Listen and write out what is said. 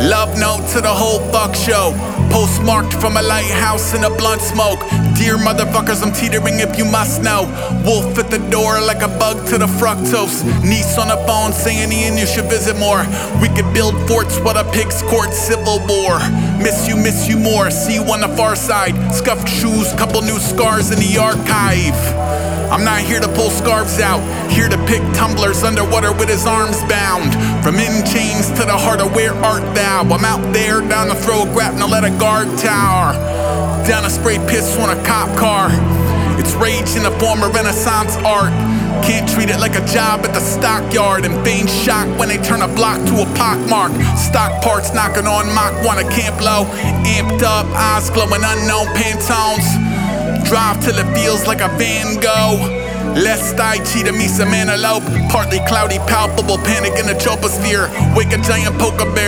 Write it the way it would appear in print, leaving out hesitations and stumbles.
Love note to the whole fuck show. Postmarked from a lighthouse in a blunt smoke. Dear motherfuckers, I'm teetering if you must know. Wolf at the door like a bug to the fructose. Niece on the phone saying Ian you should visit more. We could build forts while the pigs court civil war. Miss you more, see you on the far side. Scuffed shoes, couple new scars in the archive. I'm not here to pull scarves out, here to pick tumblers underwater with his arms bound. From in chains to the heart of where art thou? I'm out there, down the throat, grappling at a guard tower. Down a spray piss on a cop car. It's rage in the form of Renaissance art. Can't treat it like a job at the stockyard and feign shock when they turn a block to a pockmark. Stock parts knocking on Mach 1 at Camp Low. Amped up, eyes glowing, unknown Pantones. Drive till it feels like a Van Gogh. Lest I cheat me some antelope. Partly cloudy, palpable panic in the troposphere. Wake a giant poker bear.